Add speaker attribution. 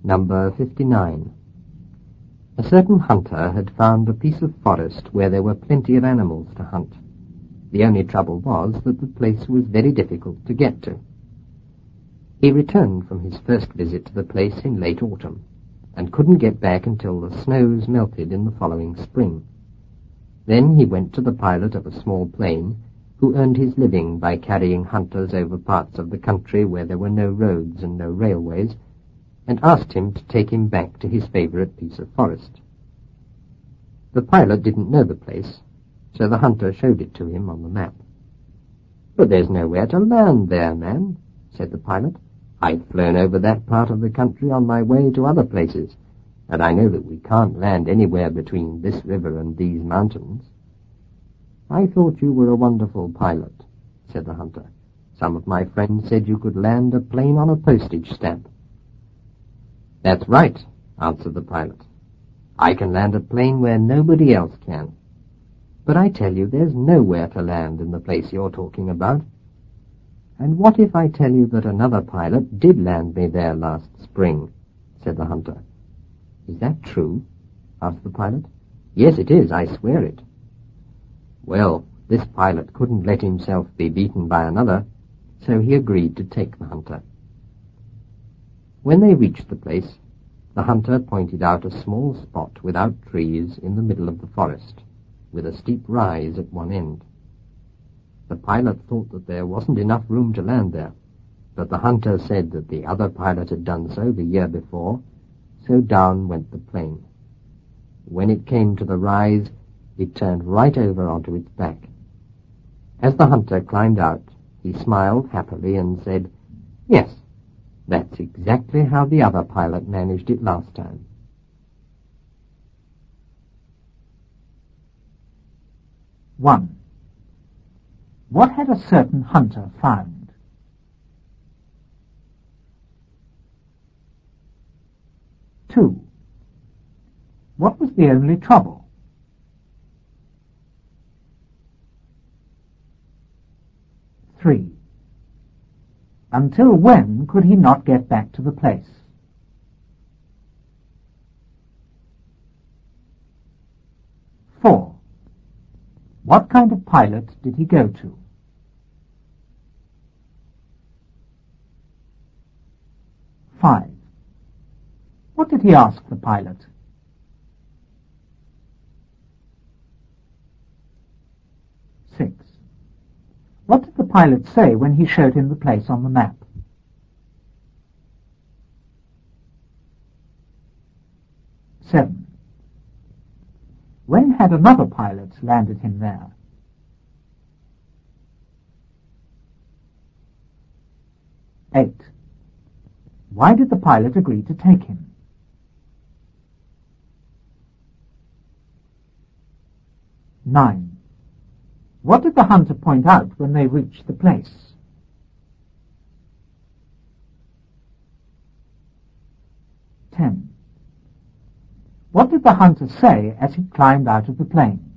Speaker 1: Number 59. A certain hunter had found a piece of forest where there were plenty of animals to hunt. The only trouble was that the place was very difficult to get to. He returned from his first visit to the place in late autumn, and couldn't get back until the snows melted in the following spring. Then he went to the pilot of a small plane, who earned his living by carrying hunters over parts of the country where there were no roads and no railways, and asked him to take him back to his favorite piece of forest. The pilot didn't know the place, so the hunter showed it to him on the map. "But there's nowhere to land there, man," said the pilot. "I've flown over that part of the country on my way to other places, and I know that we can't land anywhere between this river and these mountains." "I thought you were a wonderful pilot," said the hunter. "Some of my friends said you could land a plane on a postage stamp." "That's right," answered the pilot. "I can land a plane where nobody else can. But I tell you, there's nowhere to land in the place you're talking about." "And what if I tell you that another pilot did land me there last spring?" said the hunter. "Is that true?" asked the pilot. "Yes, it is, I swear it." Well, this pilot couldn't let himself be beaten by another, so he agreed to take the hunter. When they reached the place, the hunter pointed out a small spot without trees in the middle of the forest, with a steep rise at one end. The pilot thought that there wasn't enough room to land there, but the hunter said that the other pilot had done so the year before, so down went the plane. When it came to the rise, it turned right over onto its back. As the hunter climbed out, he smiled happily and said, "Yes, that's exactly how the other pilot managed it last time."
Speaker 2: 1. What had a certain hunter found? 2. What was the only trouble? 3. Until when could he not get back to the place? 4. What kind of pilot did he go to? 5. What did he ask the pilot? 6. What did the pilot say when he showed him the place on the map? 7. When had another pilot landed him there? 8. Why did the pilot agree to take him? 9. What did the hunter point out when they reached the place? 10. What did the hunter say as he climbed out of the plane?